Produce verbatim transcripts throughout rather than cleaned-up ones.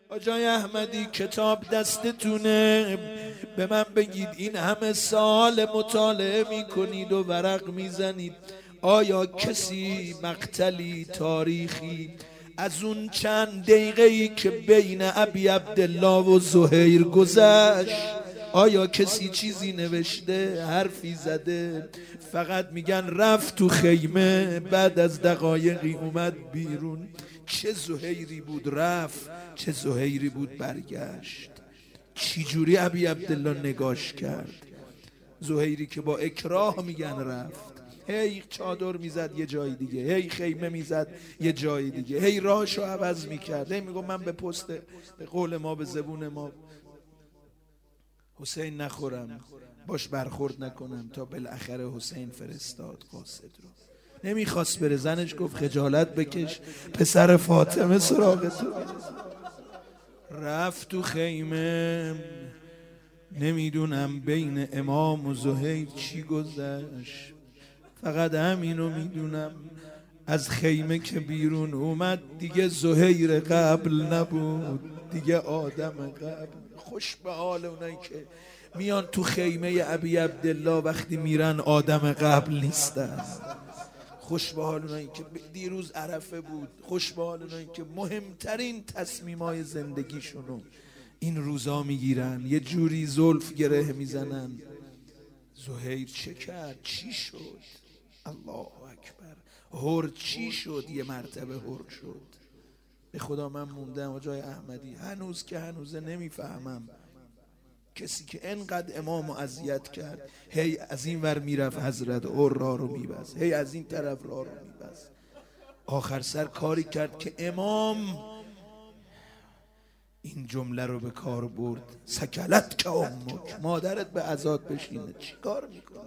آجای احمدی کتاب دستتونه، به من بگید این همه سال مطالعه میکنید و ورق میزنید، آیا کسی مقتلی تاریخی از اون چند دقیقه‌ای که بین ابی عبدالله و زهیر گذشت، آیا کسی چیزی نوشته، حرفی زده؟ فقط میگن رفت تو خیمه، بعد از دقایقی اومد بیرون. چه زهیری بود رفت، چه زهیری بود برگشت. چی جوری ابی عبدالله نگاش کرد؟ زهیری که با اکراه میگن رفت، هی چادر میزد یه جای دیگه، هی خیمه میزد یه جای دیگه، هی راهشو عوض میکرد، هی میگم من به پست، به قول ما، به زبون ما، حسین نخورم، باش برخورد نکنم، تا بالاخره حسین فرستاد قاصد رو. نمیخواست بره، زنش گفت خجالت بکش، پسر فاطمه سراغ تو. رفت تو خیمه، نمیدونم بین امام و زهیر چی گذشت، فقط همینو میدونم از خیمه که بیرون اومد دیگه زهیر قبل نبود، دیگه آدم قبل. خوش به حال اونایی که میان تو خیمه ابی عبدالله وقتی میرن آدم قبل نیستن. خوش به حال اونایی که دیروز عرفه بود، خوش به حال اونایی که مهمترین تصمیمای زندگیشونو این روزا میگیرن، یه جوری زلف گره میزنن. زهیر چه کرد؟ چی شد؟ الله اکبر. هر چی شد؟ یه مرتبه هر شد. به خدا من موندم آجای احمدی، هنوز که هنوزه نمیفهمم کسی که انقدر امامو اذیت کرد، هی از این ور میرفت حضرت هر را رو میبست، هی از این طرف را رو میبست، آخر سر کاری کرد که امام این جمله رو به کار برد: سکلت که امک، مادرت به عزات بشینه، چی کار میکنی؟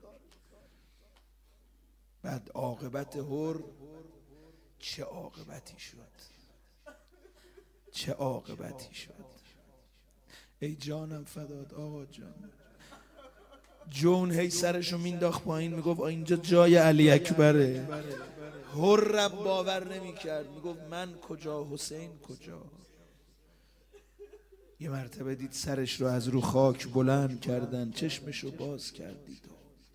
بعد عاقبت هر چه عاقبتی شد، چه عاقبتی شد. ای جانم فدات آقا جان. جون هی سرشو مینداخت پایین، میگفت اینجا جای علی اکبره. هر رب باور نمیکرد، میگفت من کجا، حسین کجا؟ یه مرتبه دید سرش رو از رو خاک بلند کردن، چشمشو باز کردید.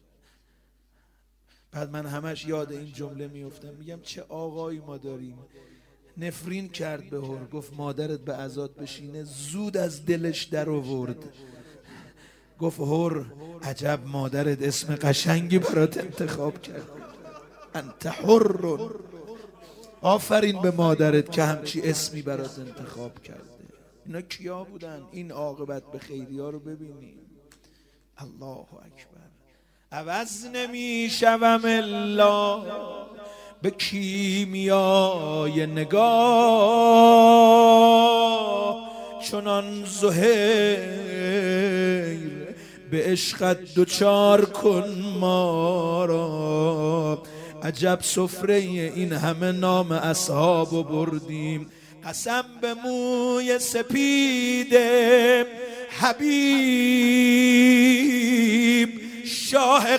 بعد من همش یاد این جمله میفتم، میگم چه آقایی ما داریم. نفرین کرد به هر، گفت مادرت به عزات بشینه، زود از دلش در آورد. گفت هر عجب مادرت اسم قشنگی برات انتخاب کرد، انت حر. آفرین به مادرت که همچی اسمی برات انتخاب کرده. اینا کیا بودن؟ این عاقبت به خیری ها رو ببینیم. الله اکبر. عوض نمی شوم الا به کیمیای نگاه، چنان زهیر به عشقت دوچار کن ما را. عجب سفره این همه نام اصحابو بردیم، قسم به موی سپید حبیب شاه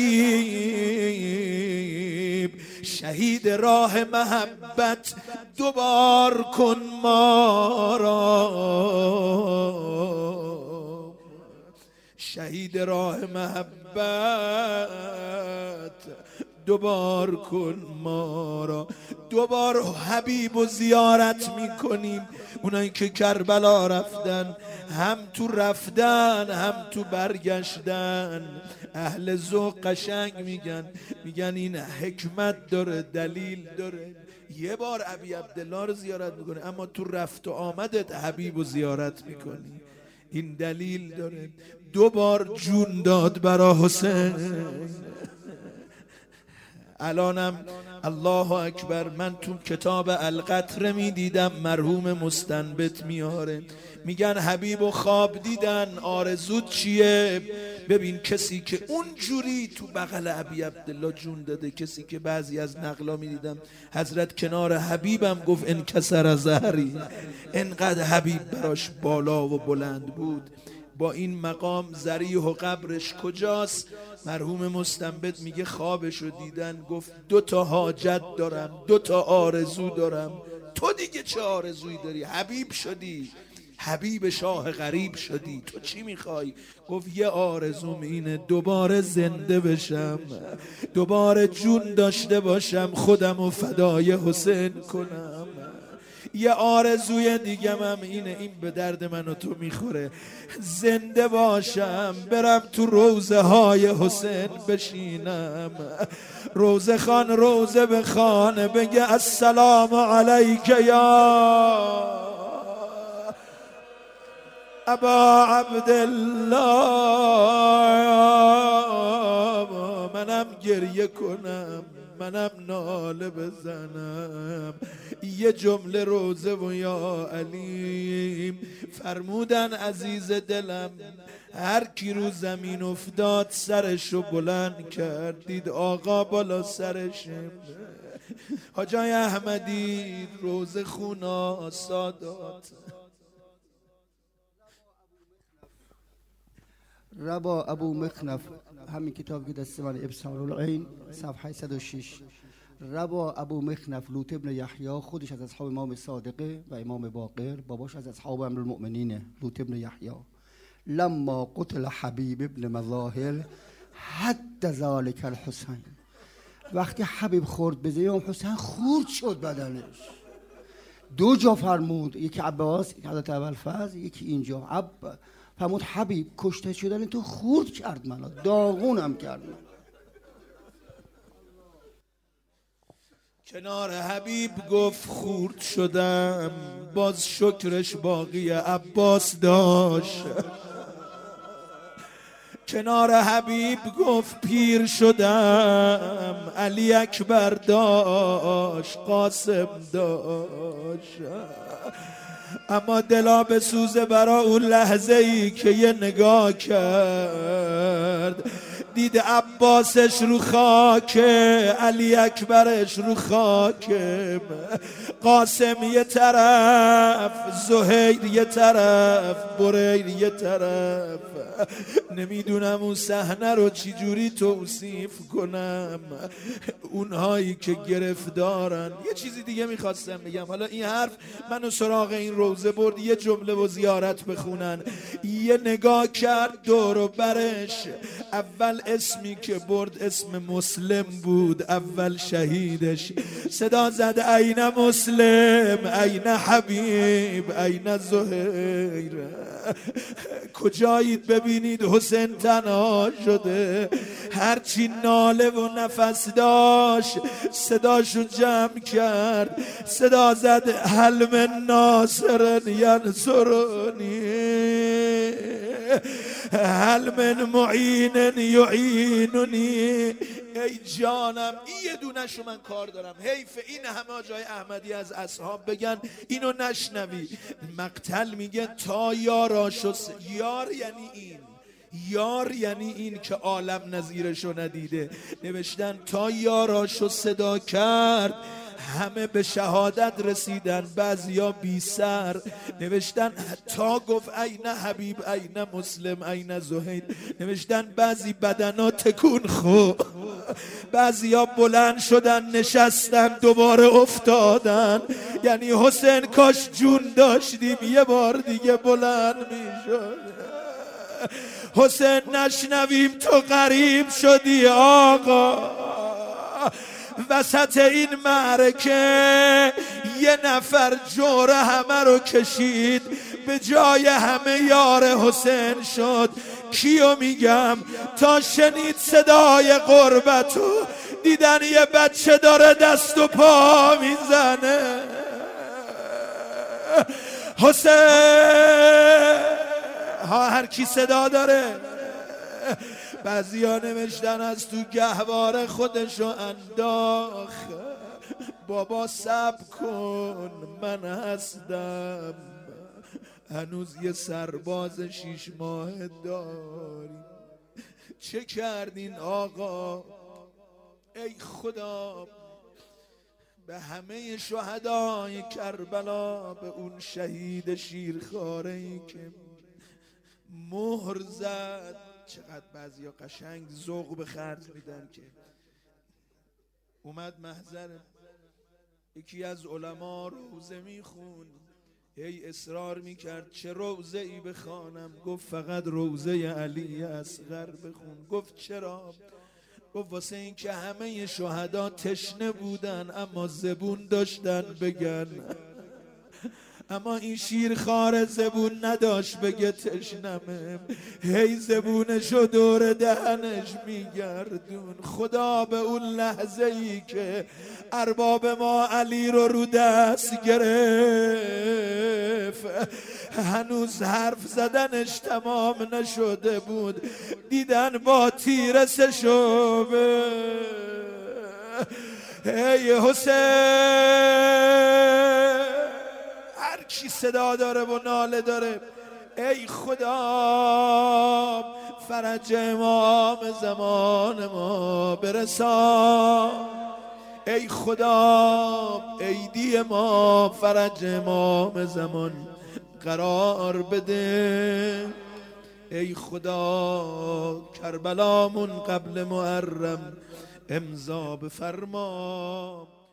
غریب. شهید راه محبت دوبار کن ما را، شهید راه محبت دوبار کن ما را. دوبار حبیب و زیارت میکنیم. اونایی که کربلا رفتن، هم تو رفتن هم تو برگشتن. اهل ذوق قشنگ میگن، میگن این حکمت داره، دلیل داره. یه بار ابی عبدالله رو زیارت میکنه، اما تو رفت و آمدت حبیب و زیارت میکنی، این دلیل داره. دو بار جون داد برا حسین. الانم الله اکبر، من تو کتاب القطره می دیدم مرحوم مستنبط میاره، میگن حبیب و خواب دیدن، آرزوت چیه؟ ببین کسی که اونجوری تو بغل ابی عبدالله جون داده، کسی که بعضی از نقلا می دیدم حضرت کنار حبیبم گفت انکسر ظهری، انقدر حبیب براش بالا و بلند بود. با این مقام ذریح و قبرش کجاست؟ مرحوم مستنبط میگه خوابشو دیدن، گفت دو تا حاجت دارم، دو تا آرزو دارم، تو دیگه چه آرزویی داری؟ حبیب شدی، حبیب شاه غریب شدی، تو چی میخوای؟ گفت یه آرزوم اینه دوباره زنده بشم، دوباره جون داشته باشم، خودم و فدای حسین کنم. یه آرزوی دیگه هم اینه، این به درد من و تو میخوره، زنده باشم برم تو روزه های حسین بشینم، روزه خان روزه بخانه بگه السلام علیک یا ابا عبدالله، منم گریه کنم، منم ناله بزنم. یه جمله روزه و یا علی فرمودن عزیز دلم، هر کی رو زمین افتاد سرشو بلند کرد، دید آقا بالا سرشه. حاجای احمدی روزه خونا سادات. ربا ابو مخنف، همین کتاب که دست من ابصار العین صفحه صد و شش. ربا ابو مخنف لوط ابن یحیی، خودش از اصحاب امام صادقه و امام باقر، باباش از اصحاب امیرالمؤمنینه لوط ابن یحیی. لما قتل حبیب ابن مظاهر حد ذالک الحسین، وقتی حبیب خورد به زیام حسین خورد شد بدنش. دو جا فرمود، یکی عباس، یکی حضرت ابوالفضل، یکی اینجا. عب فرمود حبیب کشته شدن تو خورد کرد منو، داغونم کرد من. کنار حبیب گفت خورد شدم، باز شکرش باقی عباس داشت. کنار حبیب گفت پیر شدم، علی اکبر داشت، قاسم داشت. اما دلا بسوزه برا اون لحظه ای که یه نگاه کرد، دید عباسش رو خاک، علی اکبرش رو خاک، قاسم یه طرف، زهیر یه طرف، بریر یه طرف. نمیدونم اون صحنه رو چی جوری توصیف کنم. اونهایی که گرفتارن. یه چیزی دیگه میخواستم بگم، حالا این حرف منو سراغ این روزه برد یه جمله و زیارت بخونن. یه نگاه کرد دور و برش، اول اسمی که برد اسم مسلم بود، اول شهیدش. صدا زد این مسلم، این حبیب، این زهیر. کجایید ببینید حسین تنها شده، هرچی ناله و نفس داشت صداشو جمع کرد، صدا زد هل من ناصر ینصرنی، هل من معین یعیننی. ای جانم این یه دونشو من کار دارم، حیف این همه جای احمدی از اصحاب بگن اینو نشنوی. مقتل میگه تا یاراشو س... یار یعنی این، یار یعنی این که عالم نظیرشو ندیده. نوشتن تا یاراشو صدا کرد همه به شهادت رسیدن، بعضیا بی سر. نوشتن تا گفت این حبیب، این مسلم، این زهیر. نوشتن بعضی بدنا تکون خو، بعضیا بلند شدن نشستن دوباره افتادن. یعنی حسین کاش جون داشتیم یه بار دیگه بلند میشد. حسین نشنویم تو غریب شدی آقا. وسط این معرکه یه نفر جور همه رو کشید، به جای همه یار حسین شد. کیو میگم؟ تا شنید صدای قربتو، دیدن یه بچه داره دست و پا میزنه. حسین ها هر کی صدا داره. بعضی ها نوشتن از تو گهواره خودشو انداخ، بابا صبر کن من هستم، هنوز یه سرباز شیش ماه داری. چه کردین آقا؟ ای خدا به همه شهدای کربلا، به اون شهید شیرخواره‌ای که مهر زد. چقدر بعضیا قشنگ ذوق به خرج میدن که اومد محضر یکی از علما روزه میخون، هی اصرار میکرد چه روزه ای بخوانم؟ گفت فقط روزه علی اصغر بخون. گفت چرا؟ گفت واسه این که همه شهدا تشنه بودن اما زبون داشتن بگن، اما این شیرخوار زبون نداشت بگه تشنمه، هی زبونشو دور دهنش میگردون. خدا به اون لحظه ای که ارباب ما علی رو رو دست گرفت، هنوز حرف زدنش تمام نشده بود، دیدن با تیر سشوبه. ای حسین، هر کی صدا داره و ناله داره، ای خدا فرج امام زمان ما برسان، ای خدا عیدی ما فرج امام زمان قرار بده، ای خدا کربلامون قبل محرم امضا بفرما.